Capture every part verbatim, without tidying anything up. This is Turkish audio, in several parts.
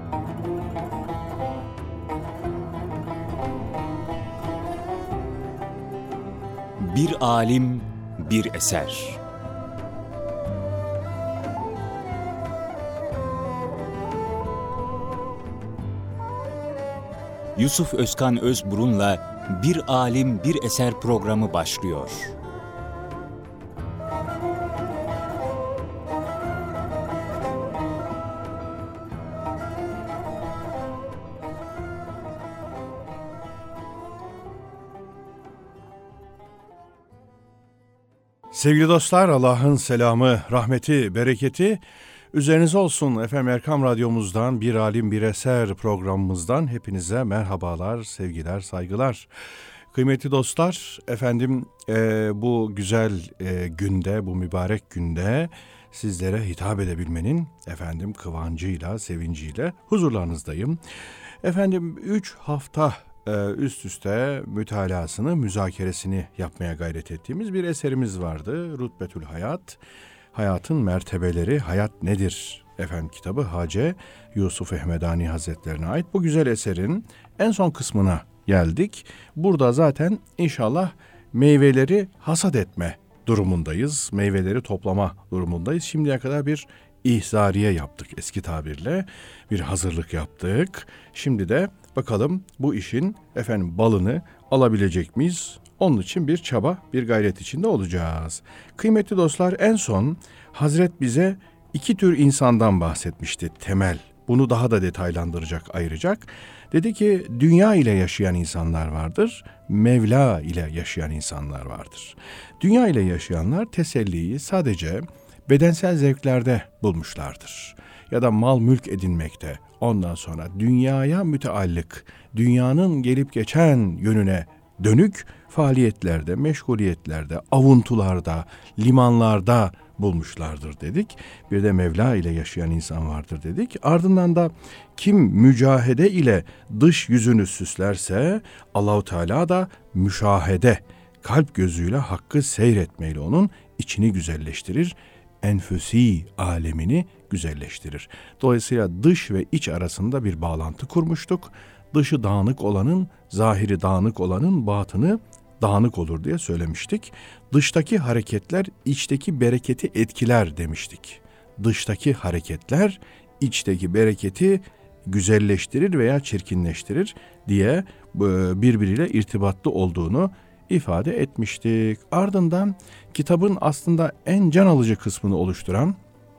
Bir alim, bir eser. Yusuf Özkan Özburun'la Bir Alim Bir Eser programı başlıyor. Sevgili dostlar, Allah'ın selamı, rahmeti, bereketi üzerinize olsun. Efendim Erkam Radyomuzdan Bir Alim Bir Eser programımızdan hepinize merhabalar, sevgiler, saygılar. Kıymetli dostlar, efendim e, bu güzel e, günde, bu mübarek günde sizlere hitap edebilmenin efendim kıvancıyla, sevinciyle huzurlarınızdayım. Efendim üç hafta üst üste mütalasını, müzakeresini yapmaya gayret ettiğimiz bir eserimiz vardı. Rutbetül Hayat, Hayatın Mertebeleri, Hayat Nedir? Efendim kitabı Hacı Yusuf Ehmedani Hazretlerine ait bu güzel eserin en son kısmına geldik. Burada zaten inşallah meyveleri hasat etme durumundayız. Meyveleri toplama durumundayız. Şimdiye kadar bir ihzariye yaptık eski tabirle. Bir hazırlık yaptık. Şimdi de bakalım bu işin efendim balını alabilecek miyiz? Onun için bir çaba, bir gayret içinde olacağız. Kıymetli dostlar, en son Hazret bize iki tür insandan bahsetmişti temel. Bunu daha da detaylandıracak, ayıracak. Dedi ki dünya ile yaşayan insanlar vardır, Mevla ile yaşayan insanlar vardır. Dünya ile yaşayanlar teselliyi sadece bedensel zevklerde bulmuşlardır. Ya da mal mülk edinmekte. Ondan sonra dünyaya müteallık, dünyanın gelip geçen yönüne dönük faaliyetlerde, meşguliyetlerde, avuntularda, limanlarda bulmuşlardır dedik. Bir de Mevla ile yaşayan insan vardır dedik. Ardından da kim mücahede ile dış yüzünü süslerse Allahu Teala da müşahede, kalp gözüyle hakkı seyretmeyle onun içini güzelleştirir, enfüsi alemini güzelleştirir. Dolayısıyla dış ve iç arasında bir bağlantı kurmuştuk. Dışı dağınık olanın, zahiri dağınık olanın batını dağınık olur diye söylemiştik. Dıştaki hareketler içteki bereketi etkiler demiştik. Dıştaki hareketler içteki bereketi güzelleştirir veya çirkinleştirir diye birbiriyle irtibatlı olduğunu ifade etmiştik. Ardından kitabın aslında en can alıcı kısmını oluşturan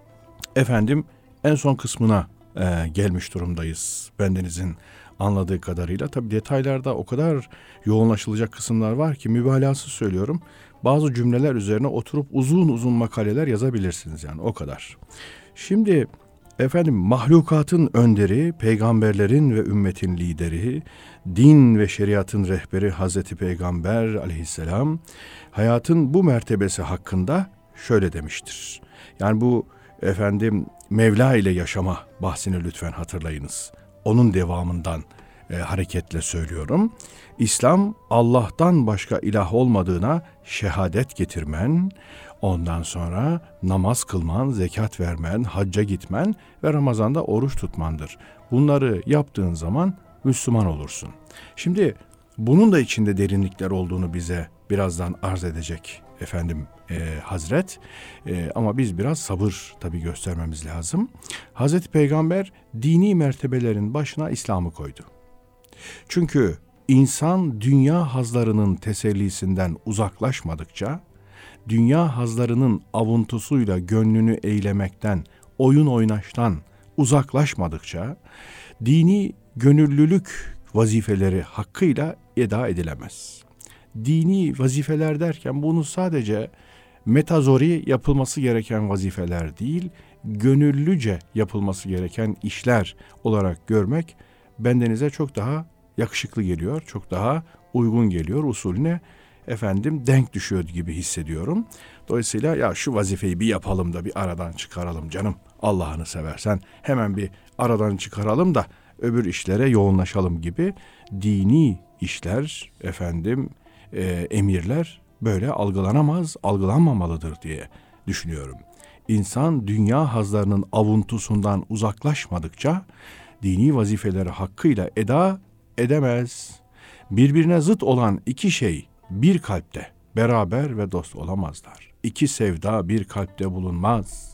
efendim en son kısmına e, gelmiş durumdayız. Bendenizin anladığı kadarıyla. Tabii detaylarda o kadar yoğunlaşılacak kısımlar var ki mübalağası söylüyorum. Bazı cümleler üzerine oturup uzun uzun makaleler yazabilirsiniz yani o kadar. Şimdi efendim mahlukatın önderi, peygamberlerin ve ümmetin lideri, din ve şeriatın rehberi Hazreti Peygamber aleyhisselam hayatın bu mertebesi hakkında şöyle demiştir. Yani bu efendim Mevla ile yaşama bahsini lütfen hatırlayınız. Onun devamından e, hareketle söylüyorum. İslam Allah'tan başka ilah olmadığına şehadet getirmen, ondan sonra namaz kılman, zekat vermen, hacca gitmen ve Ramazan'da oruç tutmandır. Bunları yaptığın zaman Müslüman olursun. Şimdi bunun da içinde derinlikler olduğunu bize birazdan arz edecek efendim e, Hazret. E, ama biz biraz sabır tabii göstermemiz lazım. Hazreti Peygamber dini mertebelerin başına İslam'ı koydu. Çünkü insan dünya hazlarının tesellisinden uzaklaşmadıkça, dünya hazlarının avuntusuyla gönlünü eylemekten, oyun oynaştan uzaklaşmadıkça, dini gönüllülük vazifeleri hakkıyla eda edilemez. Dini vazifeler derken bunu sadece metazori yapılması gereken vazifeler değil, gönüllüce yapılması gereken işler olarak görmek bendenize çok daha yakışıklı geliyor, çok daha uygun geliyor, usulüne efendim denk düşüyor gibi hissediyorum. Dolayısıyla ya şu vazifeyi bir yapalım da bir aradan çıkaralım canım, Allah'ını seversen hemen bir aradan çıkaralım da öbür işlere yoğunlaşalım gibi dini işler efendim e, emirler böyle algılanamaz, algılanmamalıdır diye düşünüyorum. İnsan dünya hazlarının avuntusundan uzaklaşmadıkça, dini vazifeleri hakkıyla eda edemez. Birbirine zıt olan iki şey bir kalpte beraber ve dost olamazlar. İki sevda bir kalpte bulunmaz.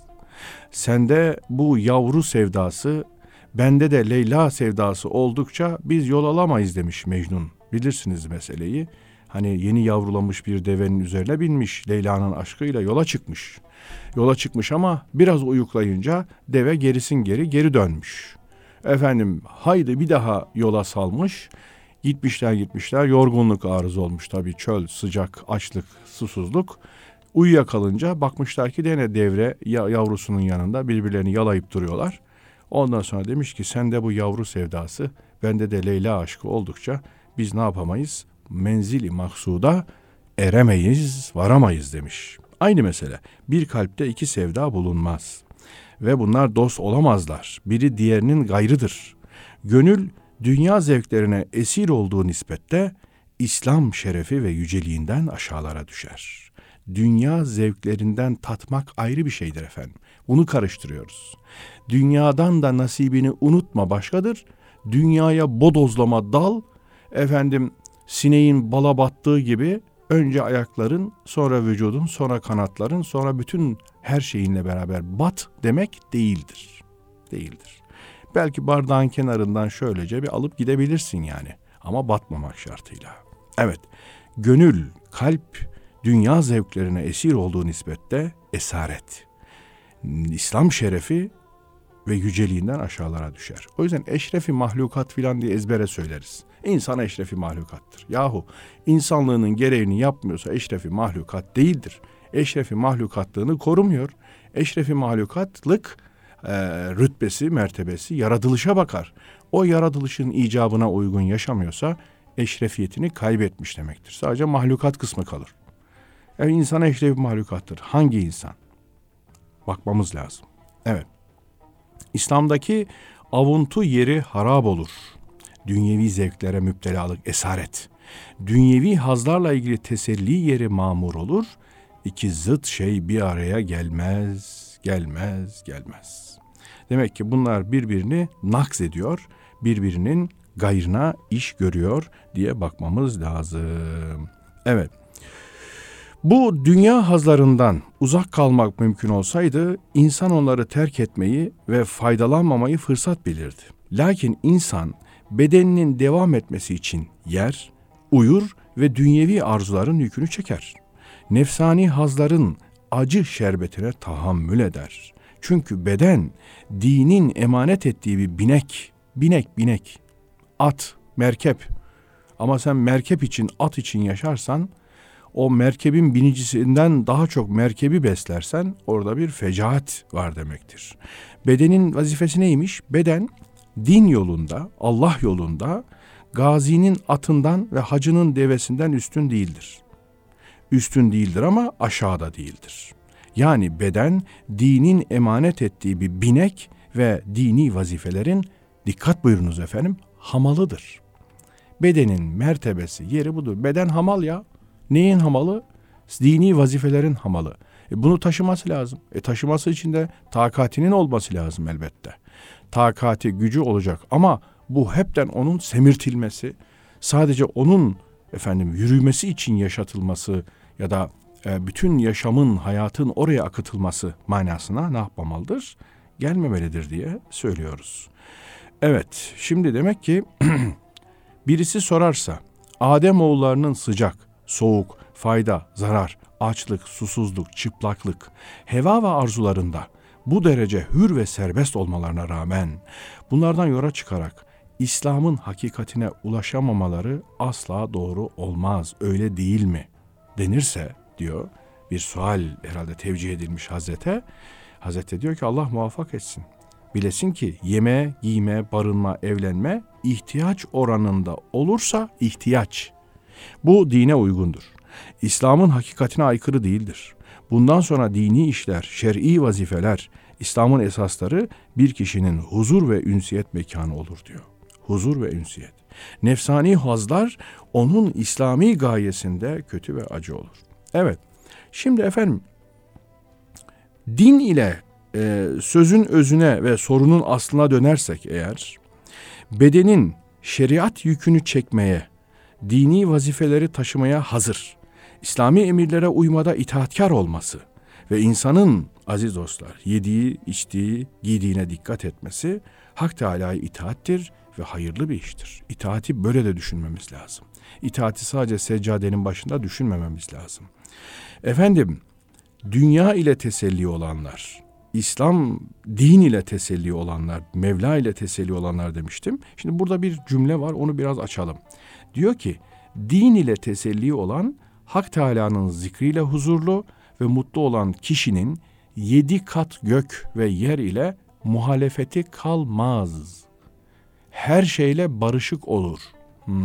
Sende bu yavru sevdası, bende de Leyla sevdası oldukça biz yol alamayız demiş Mecnun. Bilirsiniz meseleyi. Hani yeni yavrulamış bir devenin üzerine binmiş, Leyla'nın aşkıyla yola çıkmış. Yola çıkmış ama biraz uyuklayınca deve gerisin geri geri dönmüş. Efendim haydi bir daha yola salmış. Gitmişler gitmişler, yorgunluk arız olmuş tabii, çöl, sıcak, açlık, susuzluk. Uyuyakalınca bakmışlar ki dene devre yavrusunun yanında birbirlerini yalayıp duruyorlar. Ondan sonra demiş ki sende bu yavru sevdası, bende de Leyla aşkı oldukça biz ne yapamayız? Menzili maksuda eremeyiz, varamayız demiş. Aynı mesele. Bir kalpte iki sevda bulunmaz. Ve bunlar dost olamazlar. Biri diğerinin gayrıdır. Gönül dünya zevklerine esir olduğu nispette İslam şerefi ve yüceliğinden aşağılara düşer. Dünya zevklerinden tatmak ayrı bir şeydir efendim. Bunu karıştırıyoruz. Dünyadan da nasibini unutma başkadır. Dünyaya bodozlama dal, efendim sineğin bala battığı gibi önce ayakların, sonra vücudun, sonra kanatların, sonra bütün her şeyinle beraber bat demek değildir. Değildir. Belki bardağın kenarından şöylece bir alıp gidebilirsin yani. Ama batmamak şartıyla. Evet, gönül, kalp, dünya zevklerine esir olduğu nispette esaret. İslam şerefi ve yüceliğinden aşağılara düşer. O yüzden eşrefi mahlukat filan diye ezbere söyleriz. İnsan eşrefi mahlukattır. Yahu insanlığının gereğini yapmıyorsa eşrefi mahlukat değildir. Eşrefi mahlukatlığını korumuyor. Eşrefi mahlukatlık e, rütbesi, mertebesi yaratılışa bakar. O yaratılışın icabına uygun yaşamıyorsa eşrefiyetini kaybetmiş demektir. Sadece mahlukat kısmı kalır. Yani insan eşrefi mahlukattır. Hangi insan? Bakmamız lazım. Evet. İslam'daki avuntu yeri harap olur. Dünyevi zevklere müptelalık esaret. Dünyevi hazlarla ilgili teselli yeri mamur olur. İki zıt şey bir araya gelmez, gelmez, gelmez. Demek ki bunlar birbirini nakz ediyor, birbirinin gayrına iş görüyor diye bakmamız lazım. Evet. Bu dünya hazlarından uzak kalmak mümkün olsaydı insan onları terk etmeyi ve faydalanmamayı fırsat bilirdi. Lakin insan bedeninin devam etmesi için yer, uyur ve dünyevi arzuların yükünü çeker. Nefsani hazların acı şerbetine tahammül eder. Çünkü beden dinin emanet ettiği bir binek, binek, binek, at, merkep. Ama sen merkep için, at için yaşarsan, o merkebin binicisinden daha çok merkebi beslersen orada bir fecaat var demektir. Bedenin vazifesi neymiş? Beden din yolunda, Allah yolunda gazinin atından ve hacının devesinden üstün değildir. Üstün değildir ama aşağıda değildir. Yani beden dinin emanet ettiği bir binek ve dini vazifelerin, dikkat buyurunuz efendim, hamalıdır. Bedenin mertebesi, yeri budur. Beden hamal ya. Neyin hamalı? Dini vazifelerin hamalı. E bunu taşıması lazım. E taşıması için de takatinin olması lazım elbette. Takati, gücü olacak ama bu hepten onun semirtilmesi, sadece onun efendim yürümesi için yaşatılması ya da e, bütün yaşamın, hayatın oraya akıtılması manasına ne yapmamalıdır? Gelmemelidir diye söylüyoruz. Evet, şimdi demek ki birisi sorarsa Ademoğullarının sıcak, soğuk, fayda, zarar, açlık, susuzluk, çıplaklık, heva ve arzularında bu derece hür ve serbest olmalarına rağmen bunlardan yola çıkarak İslam'ın hakikatine ulaşamamaları asla doğru olmaz, öyle değil mi denirse diyor, bir sual herhalde tevcih edilmiş Hazrete. Hazreti diyor ki Allah muvaffak etsin. Bilesin ki yeme, giyme, barınma, evlenme ihtiyaç oranında olursa ihtiyaç. Bu dine uygundur. İslam'ın hakikatine aykırı değildir. Bundan sonra dini işler, şer'i vazifeler, İslam'ın esasları bir kişinin huzur ve ünsiyet mekanı olur diyor. Huzur ve ünsiyet. Nefsani hazlar onun İslami gayesinde kötü ve acı olur. Evet, şimdi efendim din ile e, sözün özüne ve sorunun aslına dönersek eğer, bedenin şeriat yükünü çekmeye, dini vazifeleri taşımaya hazır, İslami emirlere uymada itaatkar olması ve insanın aziz dostlar yediği, içtiği, giydiğine dikkat etmesi Hak Teâlâ'ya itaattir ve hayırlı bir iştir. İtaati böyle de düşünmemiz lazım. İtaati sadece seccadenin başında düşünmememiz lazım. Efendim, dünya ile teselli olanlar, İslam din ile teselli olanlar, Mevla ile teselli olanlar demiştim. Şimdi burada bir cümle var, onu biraz açalım. Diyor ki, din ile teselli olan Hak Teâlâ'nın zikriyle huzurlu ve mutlu olan kişinin yedi kat gök ve yer ile muhalefeti kalmaz. Her şeyle barışık olur. Hmm.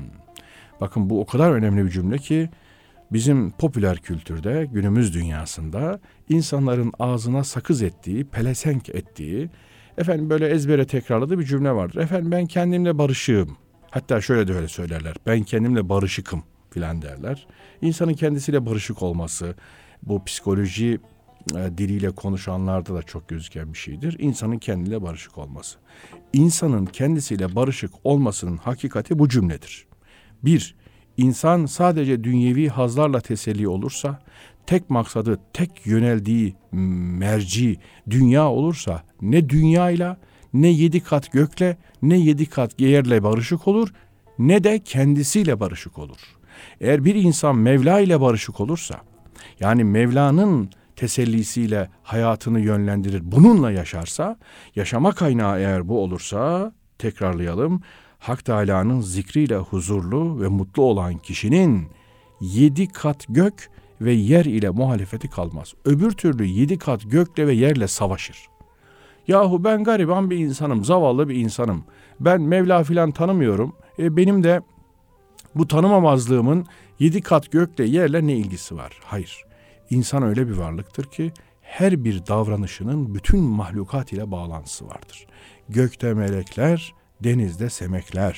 Bakın bu o kadar önemli bir cümle ki bizim popüler kültürde, günümüz dünyasında insanların ağzına sakız ettiği, pelesenk ettiği, efendim böyle ezbere tekrarladığı bir cümle vardır. Efendim ben kendimle barışığım. Hatta şöyle de öyle söylerler. Ben kendimle barışıkım filan derler. İnsanın kendisiyle barışık olması, bu psikoloji e, diliyle konuşanlarda da çok gözüken bir şeydir. İnsanın kendiyle barışık olması. İnsanın kendisiyle barışık olmasının hakikati bu cümledir. Bir, insan sadece dünyevi hazlarla teselli olursa, tek maksadı, tek yöneldiği merci dünya olursa, ne dünyayla, ne yedi kat gökle, ne yedi kat yerle barışık olur, ne de kendisiyle barışık olur. Eğer bir insan Mevla ile barışık olursa, yani Mevla'nın tesellisiyle hayatını yönlendirir, bununla yaşarsa, yaşama kaynağı eğer bu olursa, tekrarlayalım, Hak Teâlâ'nın zikriyle huzurlu ve mutlu olan kişinin yedi kat gök ve yer ile muhalefeti kalmaz. Öbür türlü yedi kat gökle ve yerle savaşır. Yahu ben gariban bir insanım, zavallı bir insanım. Ben Mevla filan tanımıyorum. E benim de bu tanımamazlığımın yedi kat gökle yerle ne ilgisi var? Hayır. İnsan öyle bir varlıktır ki her bir davranışının bütün mahlukat ile bağlantısı vardır. Gökte melekler, denizde semekler.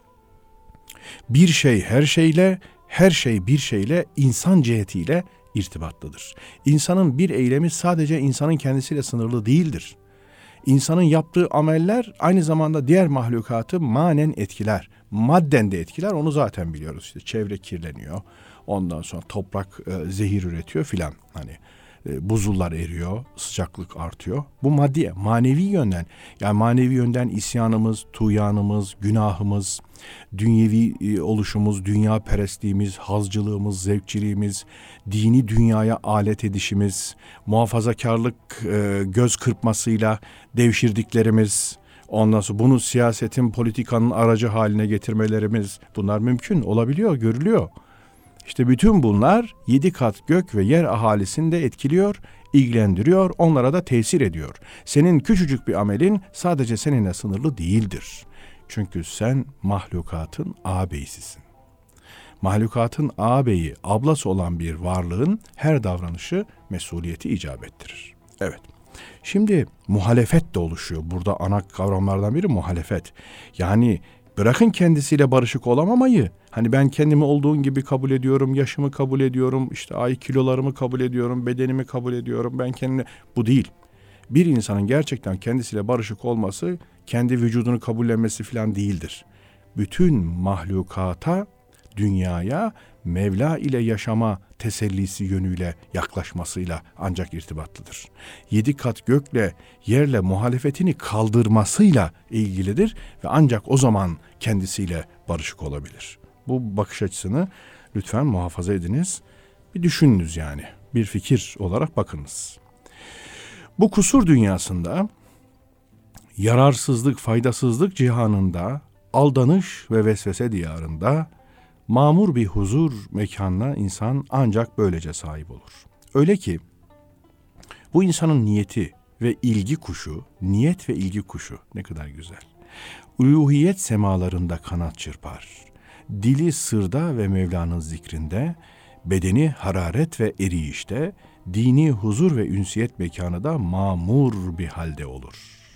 Bir şey her şeyle, her şey bir şeyle, insan cihetiyle irtibatlıdır. İnsanın bir eylemi sadece insanın kendisiyle sınırlı değildir. İnsanın yaptığı ameller aynı zamanda diğer mahlukatı manen etkiler. Madden de etkiler, onu zaten biliyoruz. İşte çevre kirleniyor. Ondan sonra toprak e, zehir üretiyor filan. Hani e, buzullar eriyor, sıcaklık artıyor. Bu maddi, manevi yönden. Yani manevi yönden isyanımız, tuğyanımız, günahımız, dünyevi e, oluşumuz, dünya perestliğimiz, hazcılığımız, zevkçiliğimiz, dini dünyaya alet edişimiz, muhafazakarlık e, göz kırpmasıyla devşirdiklerimiz, ondan sonra bunu siyasetin, politikanın aracı haline getirmelerimiz, bunlar mümkün olabiliyor, görülüyor. İşte bütün bunlar yedi kat gök ve yer ahalisini de etkiliyor, ilgilendiriyor, onlara da tesir ediyor. Senin küçücük bir amelin sadece seninle sınırlı değildir. Çünkü sen mahlukatın ağabeyisisin. Mahlukatın ağabeyi, ablası olan bir varlığın her davranışı mesuliyeti icap ettirir. Evet. Şimdi muhalefet de oluşuyor. Burada ana kavramlardan biri muhalefet. Yani bırakın kendisiyle barışık olamamayı. Hani ben kendimi olduğum gibi kabul ediyorum, yaşımı kabul ediyorum, işte ay kilolarımı kabul ediyorum, bedenimi kabul ediyorum. Ben kendimi... Bu değil. Bir insanın gerçekten kendisiyle barışık olması, kendi vücudunu kabullenmesi falan değildir. Bütün mahlukata, dünyaya Mevla ile yaşama tesellisi yönüyle yaklaşmasıyla ancak irtibatlıdır. Yedi kat gökle, yerle muhalefetini kaldırmasıyla ilgilidir ve ancak o zaman kendisiyle barışık olabilir. Bu bakış açısını lütfen muhafaza ediniz. Bir düşününüz yani. Bir fikir olarak bakınız. Bu kusur dünyasında, yararsızlık, faydasızlık cihanında, aldanış ve vesvese diyarında mamur bir huzur mekanına insan ancak böylece sahip olur. Öyle ki bu insanın niyeti ve ilgi kuşu, niyet ve ilgi kuşu ne kadar güzel. Uluhiyet semalarında kanat çırpar. Dili sırda ve Mevla'nın zikrinde, bedeni hararet ve eriyişte, dini huzur ve ünsiyet mekanı da mamur bir halde olur.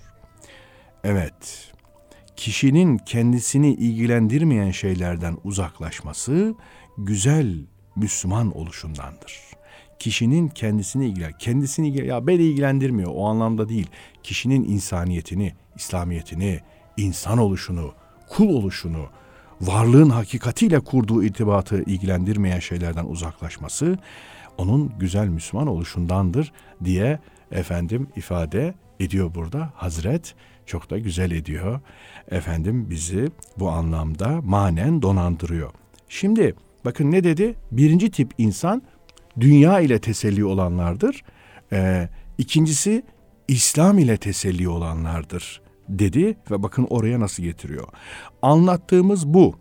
Evet, kişinin kendisini ilgilendirmeyen şeylerden uzaklaşması güzel Müslüman oluşundandır. Kişinin kendisini ilgilen, kendisini ilgilen, ya beni ilgilendirmiyor o anlamda değil. Kişinin insaniyetini, İslamiyetini, insan oluşunu, kul oluşunu, varlığın hakikatiyle kurduğu irtibatı ilgilendirmeyen şeylerden uzaklaşması onun güzel Müslüman oluşundandır diye efendim ifade ediyor burada. Hazret çok da güzel ediyor. Efendim bizi bu anlamda manen donandırıyor. Şimdi bakın ne dedi? Birinci tip insan dünya ile teselli olanlardır. Ee, ikincisi İslam ile teselli olanlardır dedi ve bakın oraya nasıl getiriyor. Anlattığımız bu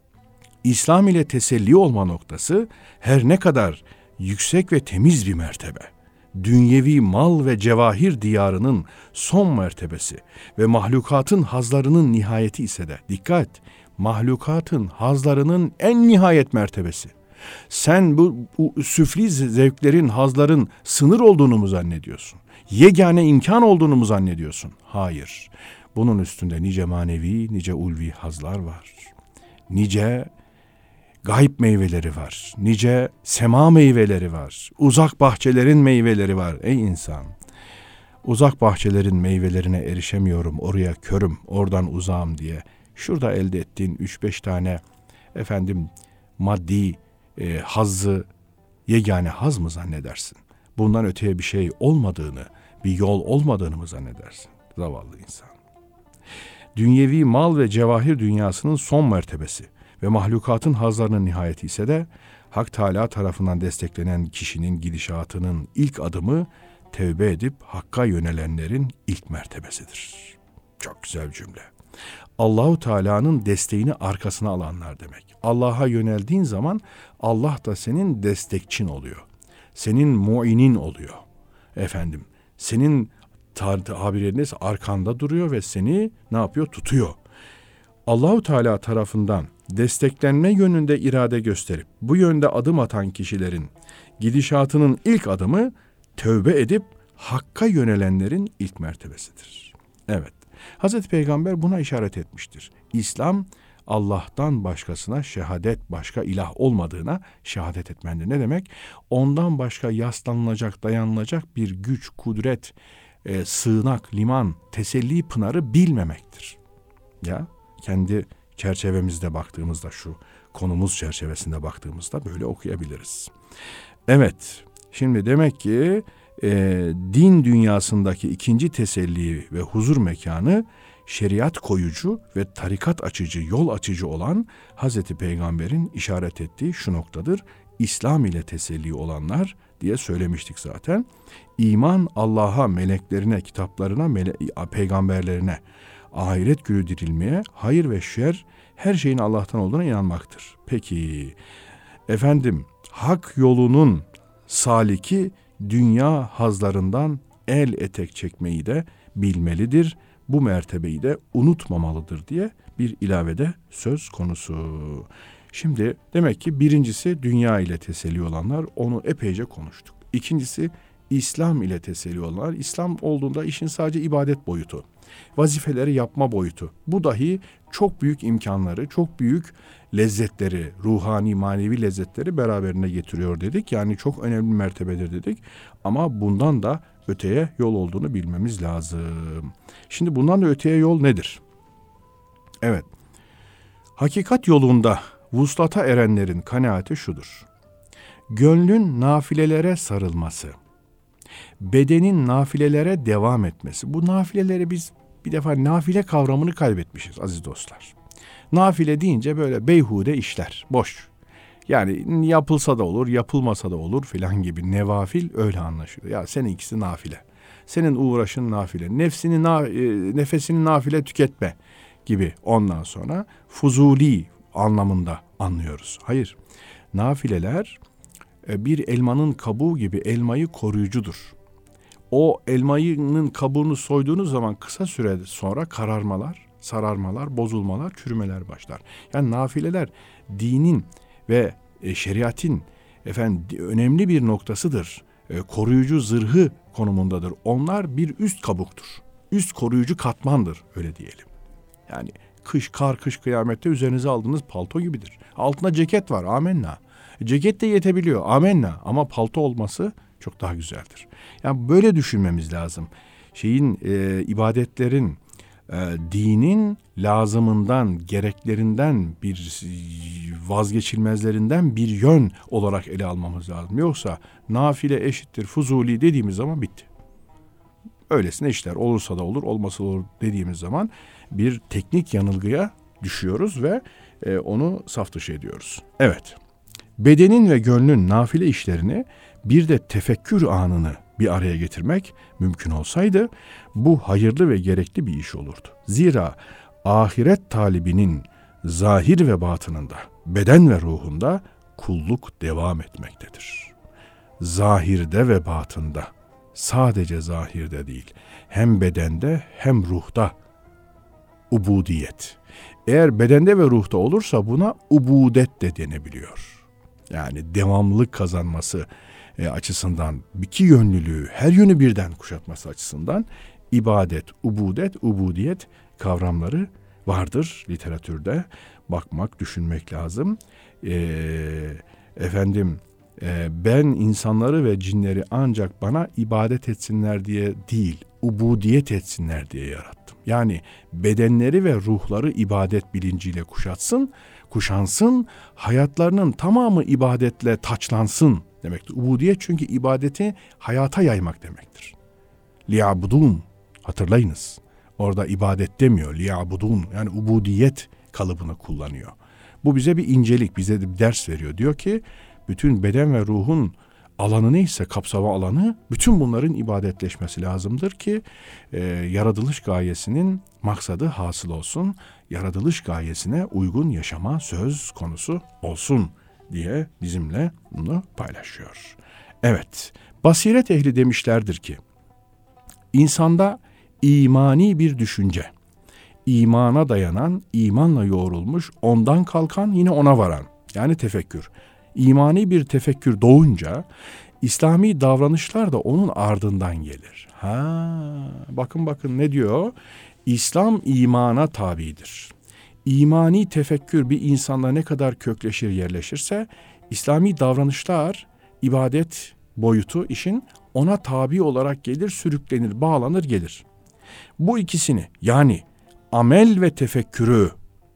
İslam ile teselli olma noktası her ne kadar yüksek ve temiz bir mertebe, dünyevi mal ve cevahir diyarının son mertebesi ve mahlukatın hazlarının nihayeti ise de, dikkat, mahlukatın hazlarının en nihayet mertebesi. Sen bu, bu süfli zevklerin, hazların sınır olduğunu mu zannediyorsun? Yegane imkan olduğunu mu zannediyorsun? Hayır. Bunun üstünde nice manevi, nice ulvi hazlar var. Nice gayb meyveleri var. Nice sema meyveleri var. Uzak bahçelerin meyveleri var ey insan. Uzak bahçelerin meyvelerine erişemiyorum, oraya körüm, oradan uzağım diye. Şurada elde ettiğin üç beş tane efendim maddi e, hazzı yegane haz mı zannedersin? Bundan öteye bir şey olmadığını, bir yol olmadığını mı zannedersin? Zavallı insan. Dünyevi mal ve cevahir dünyasının son mertebesi ve mahlukatın hazlarının nihayeti ise de Hak Teâlâ tarafından desteklenen kişinin gidişatının ilk adımı tevbe edip Hakk'a yönelenlerin ilk mertebesidir. Çok güzel cümle. Allahu Teala'nın desteğini arkasına alanlar demek. Allah'a yöneldiğin zaman Allah da senin destekçin oluyor. Senin muinin oluyor. Efendim, senin tabirlerinde arkanda duruyor ve seni ne yapıyor? Tutuyor. Allahu Teala tarafından desteklenme yönünde irade gösterip bu yönde adım atan kişilerin gidişatının ilk adımı tövbe edip Hakk'a yönelenlerin ilk mertebesidir. Evet, Hazreti Peygamber buna işaret etmiştir. İslam, Allah'tan başkasına şehadet, başka ilah olmadığına şehadet etmendir. Ne demek? Ondan başka yaslanılacak, dayanılacak bir güç, kudret, e, sığınak, liman, teselli pınarı bilmemektir. Ya, kendi çerçevemizde baktığımızda, şu konumuz çerçevesinde baktığımızda böyle okuyabiliriz. Evet, şimdi demek ki e, din dünyasındaki ikinci teselli ve huzur mekanı şeriat koyucu ve tarikat açıcı, yol açıcı olan Hazreti Peygamber'in işaret ettiği şu noktadır. İslam ile teselli olanlar diye söylemiştik zaten. İman Allah'a, meleklerine, kitaplarına, mele- peygamberlerine, ahiret günü dirilmeye, hayır ve şer her şeyin Allah'tan olduğuna inanmaktır. Peki, efendim, hak yolunun saliki dünya hazlarından el etek çekmeyi de bilmelidir. Bu mertebeyi de unutmamalıdır diye bir ilavede söz konusu. Şimdi demek ki birincisi dünya ile teselli olanlar, onu epeyce konuştuk. İkincisi İslam ile teselli olanlar. İslam olduğunda işin sadece ibadet boyutu, vazifeleri yapma boyutu. Bu dahi çok büyük imkanları, çok büyük lezzetleri, ruhani, manevi lezzetleri beraberine getiriyor dedik. Yani çok önemli mertebedir dedik. Ama bundan da öteye yol olduğunu bilmemiz lazım. Şimdi bundan da öteye yol nedir? Evet, hakikat yolunda vuslata erenlerin kanaati şudur. Gönlün nafilelere sarılması, bedenin nafilelere devam etmesi. Bu nafileleri biz bir defa nafile kavramını kaybetmişiz aziz dostlar. Nafile deyince böyle beyhude işler, boş. Yani yapılsa da olur, yapılmasa da olur filan gibi. Nevafil öyle anlaşılıyor. Ya seninkisi nafile. Senin uğraşın nafile. Nefsini na, e, nefesini nafile tüketme gibi. Ondan sonra fuzuli anlamında anlıyoruz. Hayır. Nafileler e, bir elmanın kabuğu gibi elmayı koruyucudur. O elmanın kabuğunu soyduğunuz zaman kısa süre sonra kararmalar, sararmalar, bozulmalar, çürümeler başlar. Yani nafileler dinin ve e, şeriatın efendim önemli bir noktasıdır. E, koruyucu zırhı konumundadır. Onlar bir üst kabuktur. Üst koruyucu katmandır, öyle diyelim. Yani kış, kar, kış kıyamette üzerinize aldığınız palto gibidir. Altında ceket var, amenna. Ceket de yetebiliyor, amenna. Ama palto olması çok daha güzeldir. Yani böyle düşünmemiz lazım. Şeyin, e, ibadetlerin, e, dinin lazımından, gereklerinden, bir vazgeçilmezlerinden bir yön olarak ele almamız lazım. Yoksa nafile eşittir fuzuli dediğimiz zaman bitti. Öylesine işler olursa da olur, olmasa da olur dediğimiz zaman bir teknik yanılgıya düşüyoruz ve e, onu saf dışı ediyoruz. Evet, bedenin ve gönlün nafile işlerini bir de tefekkür anını bir araya getirmek mümkün olsaydı bu hayırlı ve gerekli bir iş olurdu. Zira ahiret talibinin zahir ve batınında, beden ve ruhunda kulluk devam etmektedir. Zahirde ve batında, sadece zahirde değil, hem bedende hem ruhta ubudiyet. Eğer bedende ve ruhta olursa buna ubudet de denebiliyor. Yani devamlılık kazanması e, açısından, iki yönlülüğü, her yönü birden kuşatması açısından ibadet, ubudet, ubudiyet kavramları vardır literatürde. Bakmak, düşünmek lazım. E, efendim e, ben insanları ve cinleri ancak bana ibadet etsinler diye değil, ubudiyet etsinler diye yarattım. Yani bedenleri ve ruhları ibadet bilinciyle kuşatsın, kuşansın, hayatlarının tamamı ibadetle taçlansın demektir. Ubudiyet çünkü ibadeti hayata yaymak demektir. Liyabudun, hatırlayınız. Orada ibadet demiyor, liyabudun, yani ubudiyet kalıbını kullanıyor. Bu bize bir incelik, bize de bir ders veriyor. Diyor ki bütün beden ve ruhun alanı neyse, kapsama alanı, bütün bunların ibadetleşmesi lazımdır ki e, yaratılış gayesinin maksadı hasıl olsun, yaratılış gayesine uygun yaşama söz konusu olsun diye bizimle bunu paylaşıyor. Evet, basiret ehli demişlerdir ki, insanda imani bir düşünce, imana dayanan, imanla yoğrulmuş, ondan kalkan, yine ona varan, yani tefekkür. İmani bir tefekkür doğunca İslami davranışlar da onun ardından gelir. Ha, bakın bakın ne diyor? İslam imana tabidir. İmani tefekkür bir insanda ne kadar kökleşir, yerleşirse İslami davranışlar, ibadet boyutu işin ona tabi olarak gelir, sürüklenir, bağlanır, gelir. Bu ikisini, yani amel ve tefekkürü,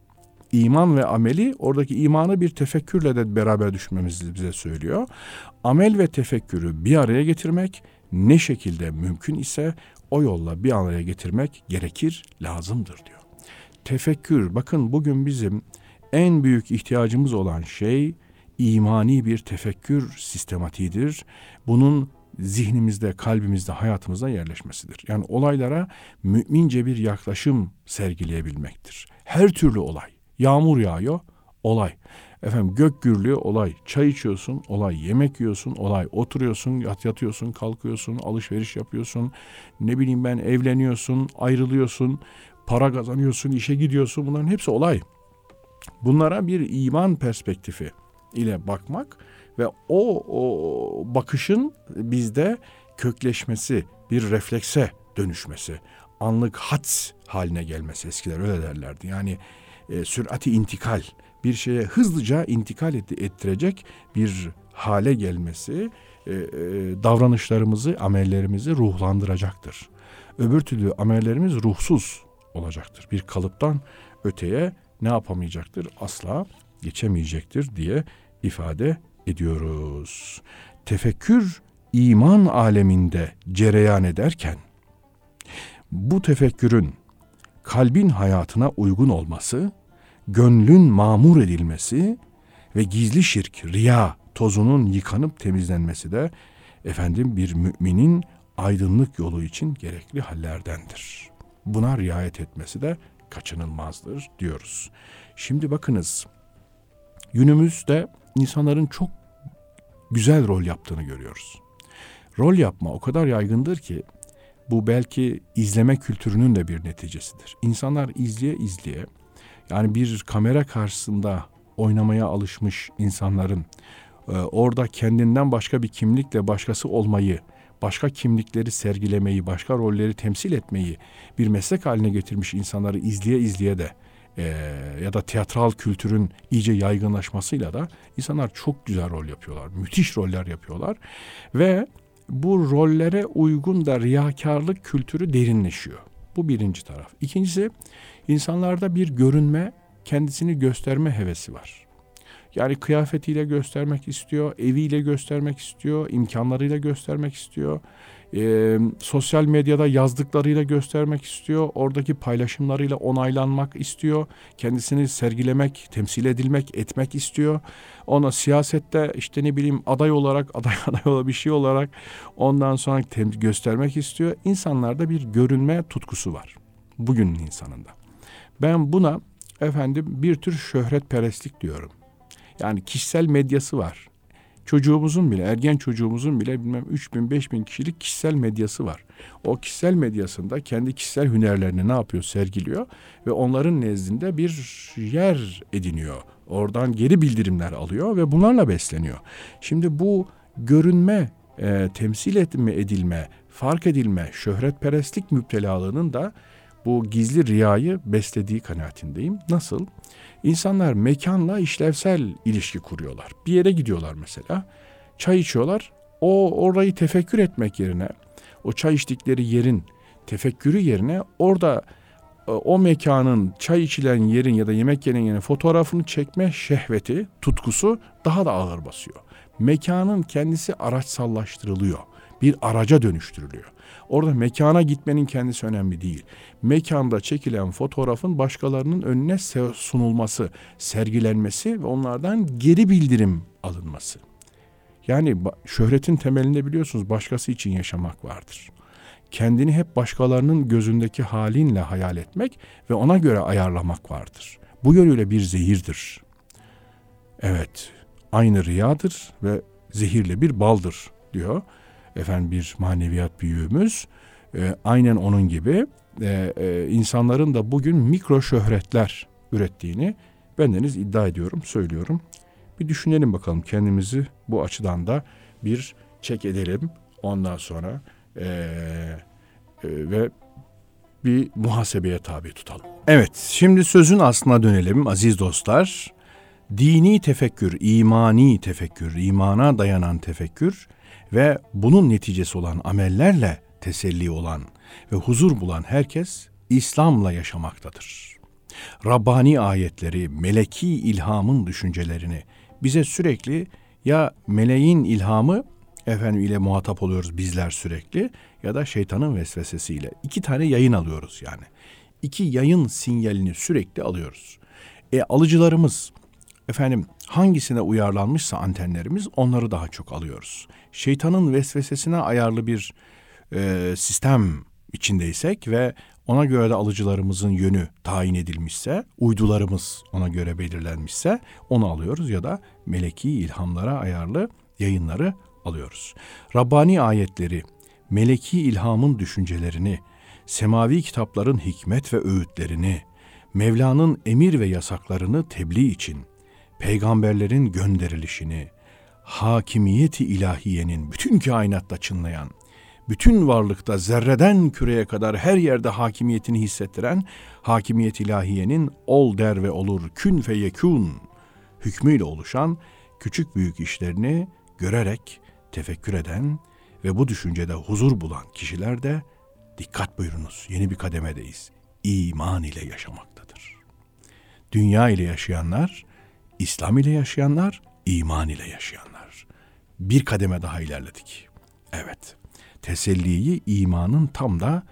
İman ve ameli, oradaki imanı bir tefekkürle de beraber düşünmemizi bize söylüyor. Amel ve tefekkürü bir araya getirmek ne şekilde mümkün ise o yolla bir araya getirmek gerekir, lazımdır diyor. Tefekkür, bakın bugün bizim en büyük ihtiyacımız olan şey imani bir tefekkür sistematiğidir. Bunun zihnimizde, kalbimizde, hayatımızda yerleşmesidir. Yani olaylara mümince bir yaklaşım sergileyebilmektir. Her türlü olay. Yağmur yağıyor, olay. Efendim gök gürlüyor, olay. Çay içiyorsun, olay. Yemek yiyorsun, olay. Oturuyorsun, yat yatıyorsun, kalkıyorsun, alışveriş yapıyorsun. Ne bileyim ben, evleniyorsun, ayrılıyorsun, para kazanıyorsun, işe gidiyorsun. Bunların hepsi olay. Bunlara bir iman perspektifi ile bakmak ve o, o bakışın bizde kökleşmesi, bir reflekse dönüşmesi, anlık hats haline gelmesi, eskiler öyle derlerdi. Yani e, sürati intikal, bir şeye hızlıca intikal ettirecek bir hale gelmesi e, e, davranışlarımızı, amellerimizi ruhlandıracaktır. Öbür türlü amellerimiz ruhsuz olacaktır. Bir kalıptan öteye ne yapamayacaktır? Asla geçemeyecektir diye ifade ediyoruz. Tefekkür iman aleminde cereyan ederken bu tefekkürün kalbin hayatına uygun olması, gönlün mamur edilmesi ve gizli şirk, riya tozunun yıkanıp temizlenmesi de efendim bir müminin aydınlık yolu için gerekli hallerdendir. Buna riayet etmesi de kaçınılmazdır diyoruz. Şimdi bakınız, günümüzde insanların çok güzel rol yaptığını görüyoruz. Rol yapma o kadar yaygındır ki bu belki izleme kültürünün de bir neticesidir. İnsanlar izleye izleye, yani bir kamera karşısında oynamaya alışmış insanların e, orada kendinden başka bir kimlikle başkası olmayı, başka kimlikleri sergilemeyi, başka rolleri temsil etmeyi bir meslek haline getirmiş insanları izleye izleye de e, ya da tiyatral kültürün iyice yaygınlaşmasıyla da insanlar çok güzel rol yapıyorlar. Müthiş roller yapıyorlar ve bu rollere uygun da riyakarlık kültürü derinleşiyor. Bu birinci taraf. İkincisi, insanlarda bir görünme, kendisini gösterme hevesi var. Yani kıyafetiyle göstermek istiyor, eviyle göstermek istiyor, imkanlarıyla göstermek istiyor. E, sosyal medyada yazdıklarıyla göstermek istiyor, oradaki paylaşımlarıyla onaylanmak istiyor, kendisini sergilemek, temsil edilmek, etmek istiyor. Ona siyasette işte ne bileyim aday olarak, aday aday olarak bir şey olarak ondan sonra tem- göstermek istiyor. İnsanlarda bir görünme tutkusu var bugünün insanında. Ben buna efendim bir tür şöhretperestlik diyorum. Yani kişisel medyası var. Çocuğumuzun bile, ergen çocuğumuzun bile bilmem üç bin beş bin kişilik kişisel medyası var. O kişisel medyasında kendi kişisel hünerlerini ne yapıyor? Sergiliyor ve onların nezdinde bir yer ediniyor. Oradan geri bildirimler alıyor ve bunlarla besleniyor. Şimdi bu görünme, e, temsil etme, edilme, fark edilme, şöhretperestlik müptelalığının da bu gizli riyayı beslediği kanaatindeyim. Nasıl? İnsanlar mekanla işlevsel ilişki kuruyorlar. Bir yere gidiyorlar mesela, çay içiyorlar. O orayı tefekkür etmek yerine, o çay içtikleri yerin tefekkürü yerine orada o mekanın, çay içilen yerin ya da yemek yenen yerin fotoğrafını çekme şehveti, tutkusu daha da ağır basıyor. Mekanın kendisi araçsallaştırılıyor. Bir araca dönüştürülüyor. Orada mekana gitmenin kendisi önemli değil. Mekanda çekilen fotoğrafın başkalarının önüne sunulması, sergilenmesi ve onlardan geri bildirim alınması. Yani şöhretin temelinde biliyorsunuz başkası için yaşamak vardır. Kendini hep başkalarının gözündeki halinle hayal etmek ve ona göre ayarlamak vardır. Bu yönüyle bir zehirdir. Evet, aynı riyadır ve zehirli bir baldır diyor. Efendim bir maneviyat büyüğümüz, e, aynen onun gibi e, e, insanların da bugün mikro şöhretler ürettiğini bendeniz iddia ediyorum, söylüyorum. Bir düşünelim bakalım kendimizi bu açıdan da bir çek edelim ondan sonra e, e, ve bir muhasebeye tabi tutalım. Evet, şimdi sözün aslına dönelim aziz dostlar. Dini tefekkür, imani tefekkür, imana dayanan tefekkür ve bunun neticesi olan amellerle teselli olan ve huzur bulan herkes İslam'la yaşamaktadır. Rabbani ayetleri, meleki ilhamın düşüncelerini bize sürekli ya meleğin ilhamı efendim ile muhatap oluyoruz bizler sürekli ya da şeytanın vesvesesiyle. İki tane yayın alıyoruz yani. İki yayın sinyalini sürekli alıyoruz. E alıcılarımız efendim hangisine uyarlanmışsa antenlerimiz onları daha çok alıyoruz. Şeytanın vesvesesine ayarlı bir e, sistem içindeysek ve ona göre de alıcılarımızın yönü tayin edilmişse, uydularımız ona göre belirlenmişse onu alıyoruz ya da meleki ilhamlara ayarlı yayınları alıyoruz. Rabbani ayetleri, meleki ilhamın düşüncelerini, semavi kitapların hikmet ve öğütlerini, Mevla'nın emir ve yasaklarını tebliğ için, peygamberlerin gönderilişini, hakimiyeti ilahiyenin bütün kainatta çınlayan, bütün varlıkta zerreden küreye kadar her yerde hakimiyetini hissettiren, hakimiyet ilahiyenin ol der ve olur, kün fe yekûn hükmüyle oluşan küçük büyük işlerini görerek tefekkür eden ve bu düşüncede huzur bulan kişiler de dikkat buyurunuz, yeni bir kademedeyiz. İman ile yaşamaktadır. Dünya ile yaşayanlar, İslam ile yaşayanlar, iman ile yaşayanlar. Bir kademe daha ilerledik. Evet, teselliyi imanın tam da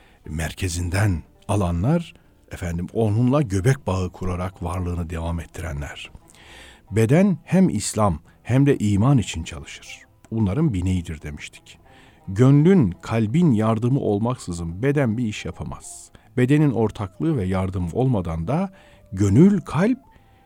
merkezinden alanlar, efendim onunla göbek bağı kurarak varlığını devam ettirenler. Beden hem İslam hem de iman için çalışır. Bunların bineğidir demiştik. Gönlün, kalbin yardımı olmaksızın beden bir iş yapamaz. Bedenin ortaklığı ve yardım olmadan da gönül, kalp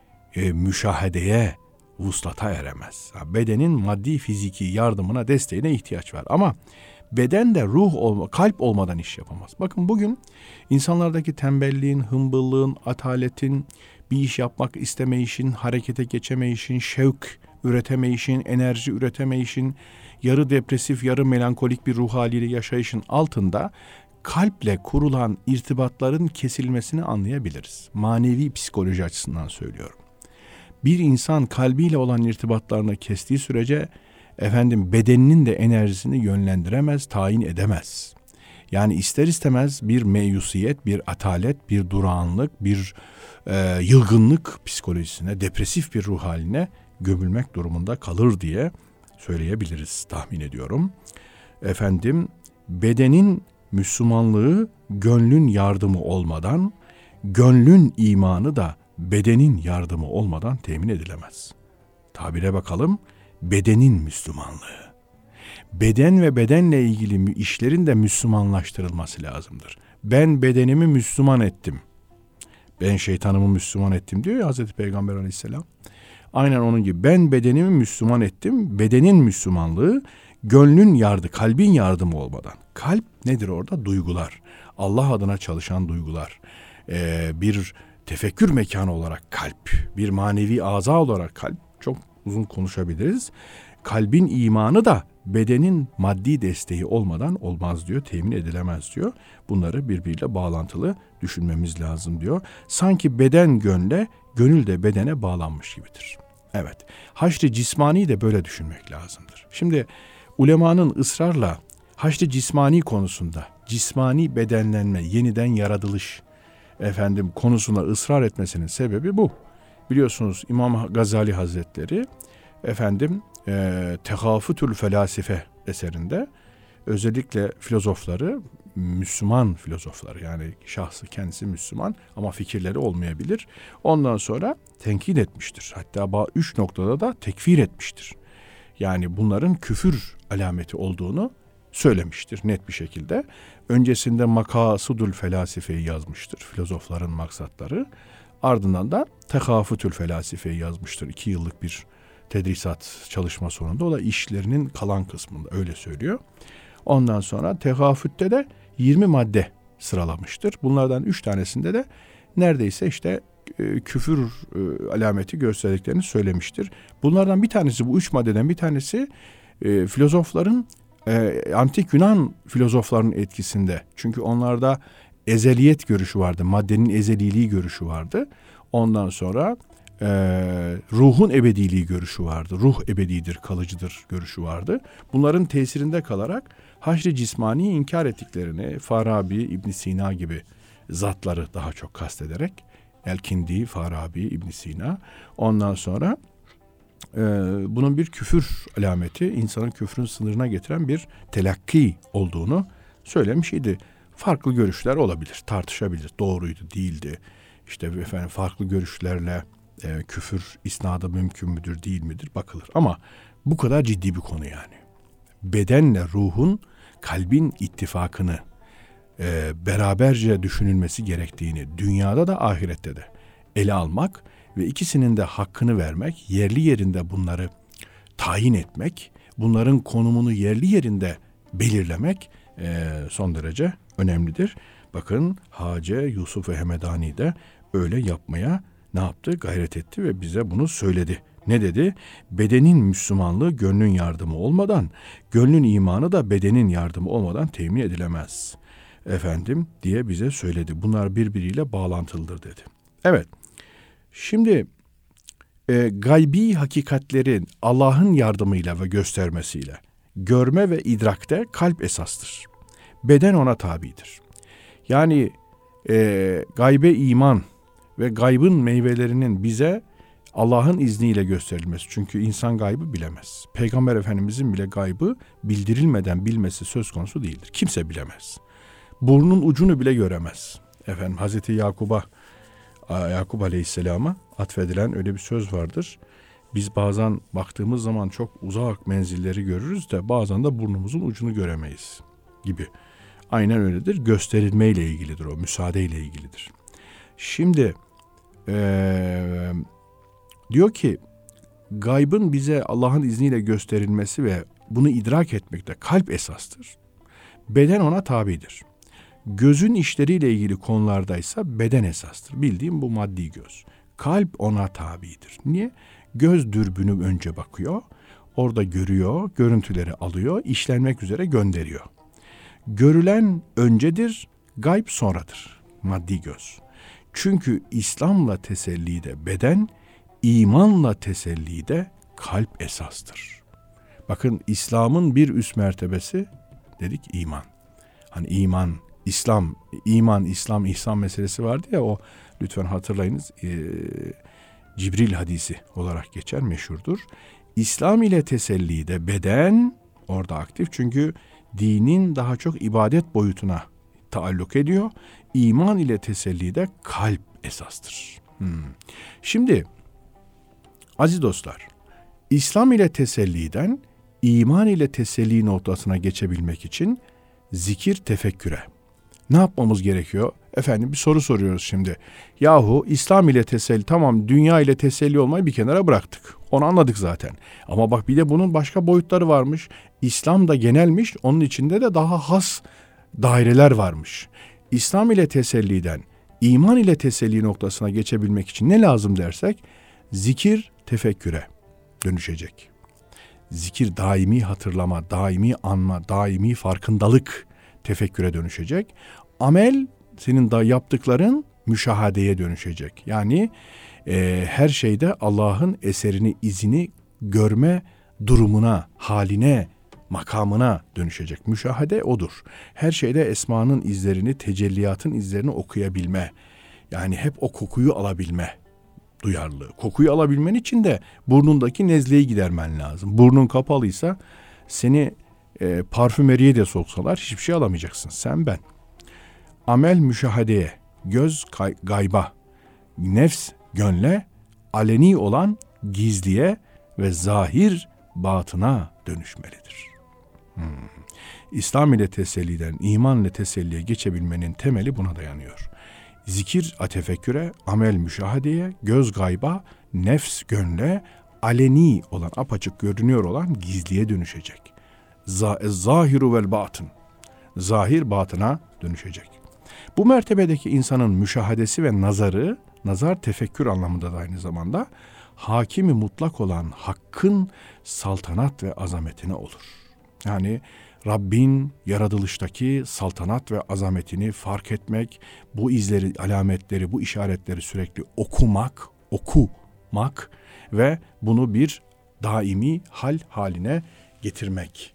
e, müşahedeye, vuslata eremez. Bedenin maddi, fiziki yardımına, desteğine ihtiyaç var. Ama beden de ruh, olma, kalp olmadan iş yapamaz. Bakın bugün insanlardaki tembelliğin, hımbıllığın, ataletin, bir iş yapmak istemeyişin, harekete geçemeyişin, şevk üretemeyişin, enerji üretemeyişin, yarı depresif, yarı melankolik bir ruh haliyle yaşayışın altında kalple kurulan irtibatların kesilmesini anlayabiliriz. Manevi psikoloji açısından söylüyorum. Bir insan kalbiyle olan irtibatlarını kestiği sürece efendim bedeninin de enerjisini yönlendiremez, tayin edemez. Yani ister istemez bir meyusiyet, bir atalet, bir durağanlık, bir e, yılgınlık psikolojisine, depresif bir ruh haline gömülmek durumunda kalır diye söyleyebiliriz, tahmin ediyorum. Efendim, bedenin Müslümanlığı gönlün yardımı olmadan, gönlün imanı da bedenin yardımı olmadan temin edilemez. Tabire bakalım, bedenin Müslümanlığı. Beden ve bedenle ilgili işlerin de Müslümanlaştırılması lazımdır. Ben bedenimi Müslüman ettim. Ben şeytanımı Müslüman ettim diyor ya Hazreti Peygamber Aleyhisselam. Aynen onun gibi ben bedenimi Müslüman ettim. Bedenin Müslümanlığı gönlün yardı, kalbin yardımı olmadan. Kalp nedir orada? Duygular. Allah adına çalışan duygular. Ee, bir tefekkür mekanı olarak kalp. Bir manevi aza olarak kalp. Çok uzun konuşabiliriz. Kalbin imanı da bedenin maddi desteği olmadan olmaz diyor, temin edilemez diyor. Bunları birbiriyle bağlantılı düşünmemiz lazım diyor. Sanki beden gönle, gönül de bedene bağlanmış gibidir. Evet, haşr-ı cismani de böyle düşünmek lazımdır. Şimdi ulemanın ısrarla haşr-ı cismani konusunda, cismani bedenlenme, yeniden yaratılış efendim konusunda ısrar etmesinin sebebi bu. Biliyorsunuz İmam Gazali Hazretleri efendim e, Tehafütül Felasife eserinde özellikle filozofları, Müslüman filozoflar, yani şahsı kendisi Müslüman ama fikirleri olmayabilir. Ondan sonra tenkit etmiştir. Hatta üç noktada da tekfir etmiştir. Yani bunların küfür alameti olduğunu söylemiştir net bir şekilde. Öncesinde Makasudul Felasife'yi yazmıştır, filozofların maksatları. Ardından da Tehafütül Felasife'yi yazmıştır. İki yıllık bir tedrisat çalışma sonunda. O da işlerinin kalan kısmında öyle söylüyor. Ondan sonra Tehafüt'te de yirmi madde sıralamıştır. Bunlardan üç tanesinde de neredeyse işte e, küfür e, alameti gösterdiklerini söylemiştir. Bunlardan bir tanesi, bu üç maddeden bir tanesi e, filozofların, e, antik Yunan filozoflarının etkisinde. Çünkü onlarda ezeliyet görüşü vardı, maddenin ezeliliği görüşü vardı. Ondan sonra e, ruhun ebediliği görüşü vardı. Ruh ebedidir, kalıcıdır görüşü vardı. Bunların tesirinde kalarak haşr-ı cismaniyi inkar ettiklerini Farabi, İbn Sina gibi zatları daha çok kastederek, Elkindi, Farabi, İbn Sina, ondan sonra e, bunun bir küfür alameti, insanın küfrün sınırına getiren bir telakki olduğunu söylemiş idi. Farklı görüşler olabilir, tartışabilir. Doğruydu, değildi. İşte efendim farklı görüşlerle e, küfür isnadı mümkün müdür, değil midir bakılır. Ama bu kadar ciddi bir konu yani. Bedenle ruhun, kalbin ittifakını e, beraberce düşünülmesi gerektiğini dünyada da ahirette de ele almak ve ikisinin de hakkını vermek, yerli yerinde bunları tayin etmek, bunların konumunu yerli yerinde belirlemek e, son derece önemlidir. Bakın Hacı Yusuf Hemedani de öyle yapmaya ne yaptı? Gayret etti ve bize bunu söyledi. Ne dedi? Bedenin Müslümanlığı gönlün yardımı olmadan, gönlün imanı da bedenin yardımı olmadan temin edilemez. Efendim diye bize söyledi. Bunlar birbiriyle bağlantılıdır dedi. Evet. Şimdi e, gaybi hakikatlerin Allah'ın yardımıyla ve göstermesiyle görme ve idrakte kalp esastır. Beden ona tabidir. Yani e, gaybe iman ve gaybın meyvelerinin bize Allah'ın izniyle gösterilmesi. Çünkü insan gaybı bilemez. Peygamber Efendimizin bile gaybı bildirilmeden bilmesi söz konusu değildir. Kimse bilemez. Burnun ucunu bile göremez. Efendim Hazreti Yakub'a, Yakup Aleyhisselam'a atfedilen öyle bir söz vardır. Biz bazen baktığımız zaman çok uzak menzilleri görürüz de bazen de burnumuzun ucunu göremeyiz gibi. Aynen öyledir. Gösterilmeyle ilgilidir o, müsaadeyle ilgilidir. Şimdi ee, diyor ki gaybın bize Allah'ın izniyle gösterilmesi ve bunu idrak etmekte kalp esastır. Beden ona tabidir. Gözün işleriyle ilgili konulardaysa beden esastır. Bildiğim bu maddi göz. Kalp ona tabidir. Niye? Göz dürbünü önce bakıyor, orada görüyor, görüntüleri alıyor, işlenmek üzere gönderiyor. Görülen öncedir, gayb sonradır. Maddi göz. Çünkü İslam'la tesellide beden, imanla tesellide kalp esastır. Bakın İslam'ın bir üst mertebesi dedik iman. Hani iman, İslam, iman, İslam, ihsan meselesi vardı ya, o lütfen hatırlayınız. Ee, Cibril hadisi olarak geçer, meşhurdur. İslam ile tesellide beden orada aktif, çünkü dinin daha çok ibadet boyutuna taalluk ediyor. İman ile tesellide kalp esastır. Hmm. Şimdi aziz dostlar, İslam ile teselliden iman ile teselli noktasına geçebilmek için zikir, tefekküre ne yapmamız gerekiyor? Efendim bir soru soruyoruz şimdi. Yahu İslam ile teselli, tamam, dünya ile teselli olmayı bir kenara bıraktık. Onu anladık zaten. Ama bak, bir de bunun başka boyutları varmış. İslam da genelmiş, onun içinde de daha has daireler varmış. İslam ile teselliden iman ile teselli noktasına geçebilmek için ne lazım dersek, zikir tefekküre dönüşecek. Zikir daimi hatırlama, daimi anma, daimi farkındalık tefekküre dönüşecek. Amel, senin da yaptıkların müşahadeye dönüşecek. Yani e, her şeyde Allah'ın eserini, izini görme durumuna, haline, makamına dönüşecek. Müşahade odur. Her şeyde esmanın izlerini, tecelliyatın izlerini okuyabilme. Yani hep o kokuyu alabilme duyarlılığı. Kokuyu alabilmen için de burnundaki nezleyi gidermen lazım. Burnun kapalıysa seni e, parfümeriye de soksalar hiçbir şey alamayacaksın. Sen, ben. Amel müşahadeye, göz kay- gayba, nefs gönle, aleni olan gizliye ve zahir batına dönüşmelidir. Hmm. İslam ile teselliden iman ile teselliye geçebilmenin temeli buna dayanıyor. Zikir atefekküre, amel müşahadeye, göz gayba, nefs gönle, aleni olan, apaçık görünüyor olan gizliye dönüşecek. Zahiru vel batın, zahir batına dönüşecek. Bu mertebedeki insanın müşahadesi ve nazarı, nazar tefekkür anlamında da aynı zamanda, hakimi mutlak olan Hakk'ın saltanat ve azametine olur. Yani Rabbin yaratılıştaki saltanat ve azametini fark etmek, bu izleri, alametleri, bu işaretleri sürekli okumak, okumak ve bunu bir daimi hal haline getirmek.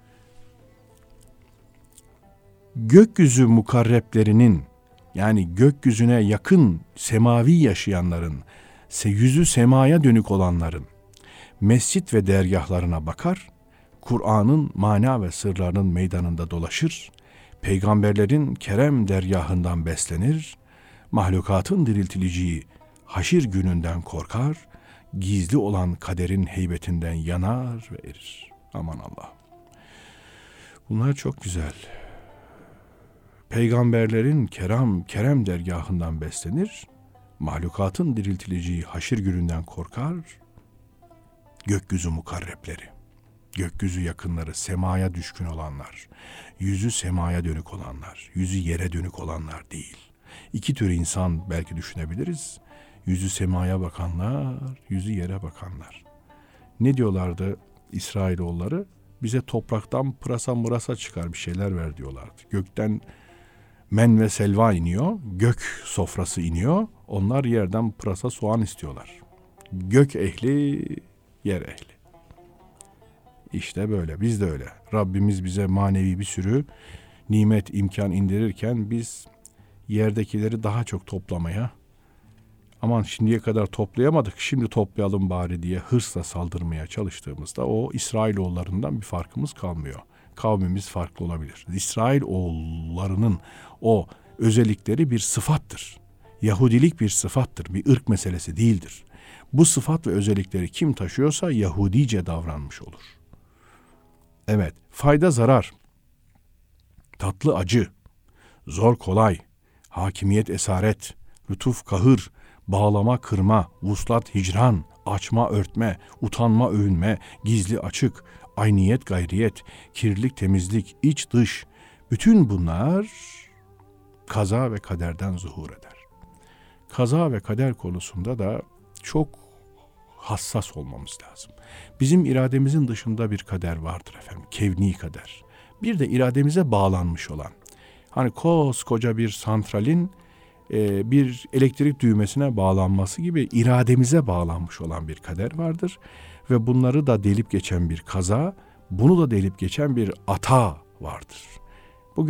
Gökyüzü mukarreplerinin, yani gökyüzüne yakın semavi yaşayanların, yüzü semaya dönük olanların mescit ve dergahlarına bakar, Kur'an'ın mana ve sırlarının meydanında dolaşır, peygamberlerin kerem dergahından beslenir, mahlukatın diriltileceği haşir gününden korkar, gizli olan kaderin heybetinden yanar ve erir. Aman Allah. Bunlar çok güzel. Peygamberlerin kerem, kerem dergahından beslenir, mahlukatın diriltileceği haşir gününden korkar, gökyüzü mukarrepleri, gökyüzü yakınları, semaya düşkün olanlar, yüzü semaya dönük olanlar, yüzü yere dönük olanlar değil. İki tür insan belki düşünebiliriz. Yüzü semaya bakanlar, yüzü yere bakanlar. Ne diyorlardı İsrailoğulları? Bize topraktan pırasa mırasa çıkar, bir şeyler ver diyorlardı. Gökten men ve selva iniyor, gök sofrası iniyor. Onlar yerden pırasa soğan istiyorlar. Gök ehli, yer ehli. İşte böyle, biz de öyle. Rabbimiz bize manevi bir sürü nimet, imkan indirirken biz yerdekileri daha çok toplamaya, aman şimdiye kadar toplayamadık, şimdi toplayalım bari diye hırsla saldırmaya çalıştığımızda o İsrailoğullarından bir farkımız kalmıyor. Kavmimiz farklı olabilir. İsrailoğullarının o özellikleri bir sıfattır. Yahudilik bir sıfattır, bir ırk meselesi değildir. Bu sıfat ve özellikleri kim taşıyorsa Yahudice davranmış olur. Evet, fayda zarar, tatlı acı, zor kolay, hakimiyet esaret, lütuf kahır, bağlama kırma, vuslat hicran, açma örtme, utanma övünme, gizli açık, ayniyet gayriyet, kirlilik temizlik, iç dış, bütün bunlar kaza ve kaderden zuhur eder. Kaza ve kader konusunda da çok hassas olmamız lazım. Bizim irademizin dışında bir kader vardır efendim, kevni kader. Bir de irademize bağlanmış olan, hani koskoca bir santralin e, bir elektrik düğmesine bağlanması gibi irademize bağlanmış olan bir kader vardır. Ve bunları da delip geçen bir kaza, bunu da delip geçen bir ata vardır. Bugün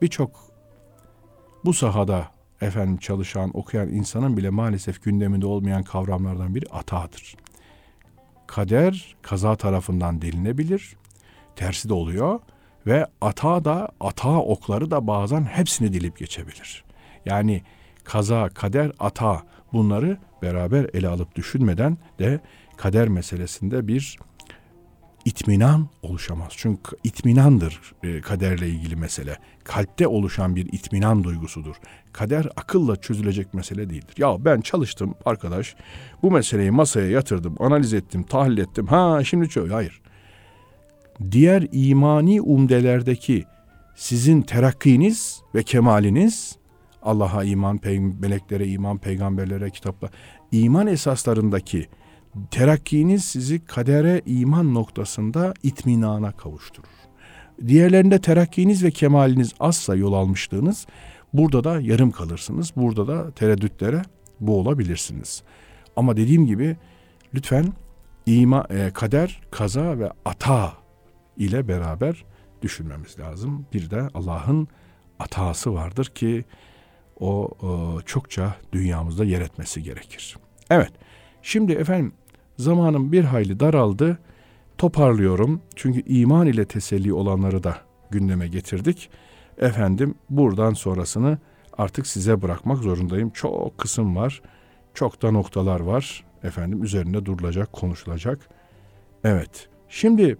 birçok bu sahada efendim çalışan, okuyan insanın bile maalesef gündeminde olmayan kavramlardan biri atadır. Kader kaza tarafından delinebilir, tersi de oluyor ve ata da, ata okları da bazen hepsini dilip geçebilir. Yani kaza, kader, ata, bunları beraber ele alıp düşünmeden de kader meselesinde bir itminan oluşamaz. Çünkü itminandır e, kaderle ilgili mesele. Kalpte oluşan bir itminan duygusudur. Kader akılla çözülecek mesele değildir. Ya ben çalıştım arkadaş, bu meseleyi masaya yatırdım, analiz ettim, tahlil ettim. Ha şimdi çöz. Hayır. Diğer imani umdelerdeki sizin terakkiniz ve kemaliniz, Allah'a iman, pey- meleklere iman, peygamberlere, kitapla, iman esaslarındaki terakkiniz sizi kadere iman noktasında itminana kavuşturur. Diğerlerinde terakkiniz ve kemaliniz azsa, yol almışlığınız, burada da yarım kalırsınız. Burada da tereddütlere boğulabilirsiniz. Ama dediğim gibi lütfen ima, e, kader, kaza ve ata ile beraber düşünmemiz lazım. Bir de Allah'ın atası vardır ki o, o çokça dünyamızda yer etmesi gerekir. Evet, şimdi efendim zamanım bir hayli daraldı. Toparlıyorum. Çünkü iman ile teselli olanları da gündeme getirdik. Efendim buradan sonrasını artık size bırakmak zorundayım. Çok kısım var. Çok da noktalar var. Efendim üzerinde durulacak, konuşulacak. Evet. Şimdi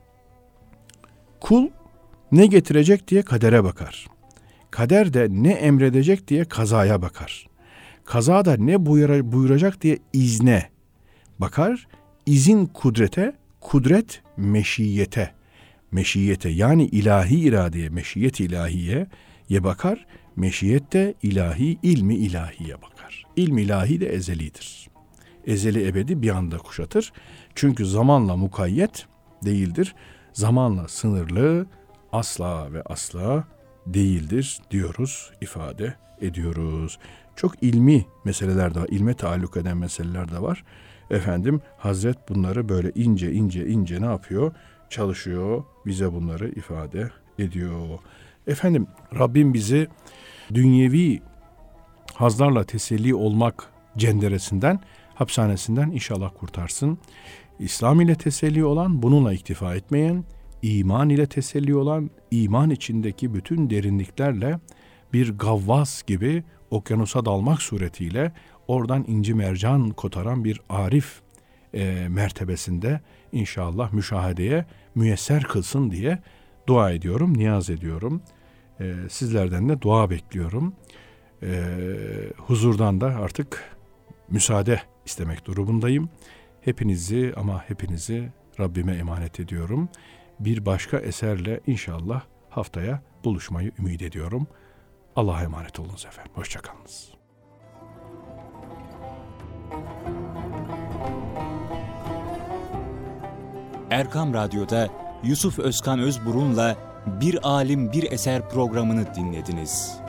kul ne getirecek diye kadere bakar. Kader de ne emredecek diye kazaya bakar. Kaza da ne buyuracak diye izne bakar. İzin kudrete, kudret meşiyete. Meşiyete yani ilahi iradeye, meşiyet ilahiyeye bakar. Meşiyet de ilahi, ilmi ilahiye bakar. İlmi ilahi de ezelidir. Ezeli ebedi bir anda kuşatır. Çünkü zamanla mukayyet değildir. Zamanla sınırlı asla ve asla değildir diyoruz, ifade ediyoruz. Çok ilmi meseleler de var, ilme taalluk eden meseleler de var. Efendim Hazret bunları böyle ince ince ince ne yapıyor? Çalışıyor, bize bunları ifade ediyor. Efendim Rabbim bizi dünyevi hazlarla teselli olmak cenderesinden, hapishanesinden inşallah kurtarsın. İslam ile teselli olan, bununla iktifa etmeyen, iman ile teselli olan, iman içindeki bütün derinliklerle bir gavvas gibi okyanusa dalmak suretiyle oradan inci mercan kotaran bir arif e, mertebesinde inşallah müşahedeye müyesser kılsın diye dua ediyorum, niyaz ediyorum. E, sizlerden de dua bekliyorum. E, huzurdan da artık müsaade istemek durumundayım. Hepinizi ama hepinizi Rabbime emanet ediyorum. Bir başka eserle inşallah haftaya buluşmayı ümit ediyorum. Allah'a emanet olunuz efendim. Hoşça kalınız. Erkam Radyo'da Yusuf Özkan Özburun'la Bir Alim Bir Eser programını dinlediniz.